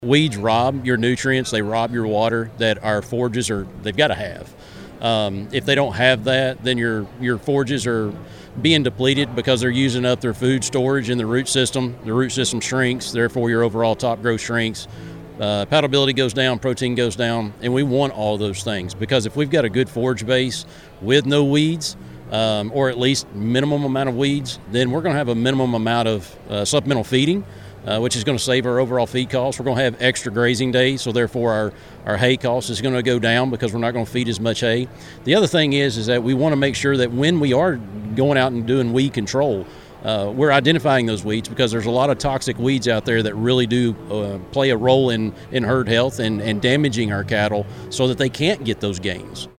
Weeds rob your nutrients, they rob your water that our forages they've got to have. If they don't have that, then your forages are being depleted because they're using up their food storage in the root system. The root system shrinks, therefore your overall top growth shrinks. Palatability goes down, protein goes down, and we want all those things because if we've got a good forage base with no weeds, or at least minimum amount of weeds, then we're going to have a minimum amount of supplemental feeding, which is going to save our overall feed costs. We're going to have extra grazing days, so therefore our hay cost is going to go down because we're not going to feed as much hay. The other thing is that we want to make sure that when we are going out and doing weed control, we're identifying those weeds because there's a lot of toxic weeds out there that really do play a role in herd health and damaging our cattle so that they can't get those gains.